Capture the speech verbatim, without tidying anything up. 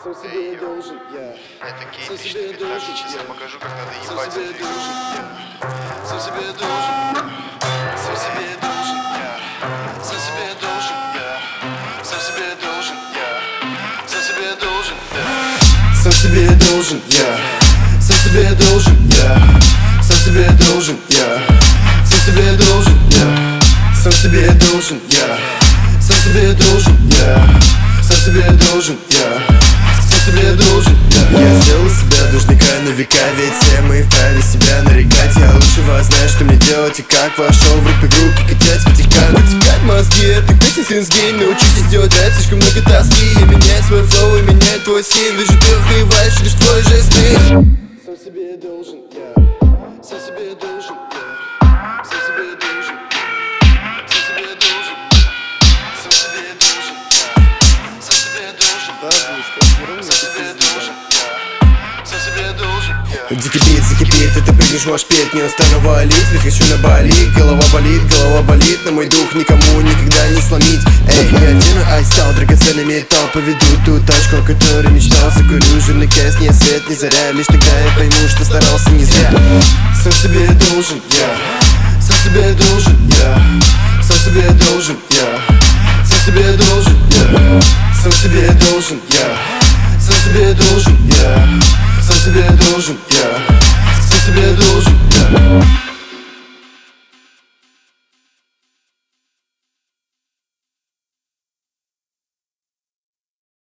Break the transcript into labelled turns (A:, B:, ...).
A: Сам себе должен, я.
B: Это Кейт,
A: Сам
B: тысяча
A: себе
B: девятнадцать,
A: должен,
B: сейчас
A: я.
B: покажу, как надо
A: Сам
B: ебать.
A: себе должен, я. Сам себе должен, я. Сам себе должен, я. Сам себе должен, я. Сам себе должен, я. Сам себе должен, я. Сам себе должен, я. Сам себе должен, я. Сам себе должен, я. Сам себе должен, я. Сам себе должен, я. Сам себе должен, я. Сам себе должен, я. Сам себе должен, я.
C: Я сделал себя должника на века, ведь все мы вправе себя нарекать. Я лучше вас знаю, что мне делать и как. Вошел в рэп-игру, катять Ватикан. Вытекать мозги, это песня синсгейм. Научитесь делать рэп, слишком много тоски. И менять свой флоу, и менять твой скин. Вижу, ты охуеваешь через твой же скрин.
A: Сам себе должен, я. Сам себе должен, я. Сам себе должен, я. Сам себе должен, я. Сам себе должен, я. Сам себе должен,
C: Да,
A: я.
C: будет, скажи,
A: Сам себе должен, я. Сам себе должен, я.
C: Закипит, закипит, и ты прыгнешь, можешь петь. Не устану валить, ведь хочу на Бали. Голова болит, голова болит, но мой дух никому никогда не сломить. Эй, не один, а стал драгоценный металл. Поведу ту тачку, о которой мечтал. Закурю жирный кэс, ни свет, ни заря. Лишь тогда я пойму, что старался не зря.
A: Сам себе должен, я. Сам себе должен, я. Сам себе должен, я. Сам себе должен, я. Сам себе должен, я. Сам себе должен, я. Сам себе должен, я. Сам себе должен, я.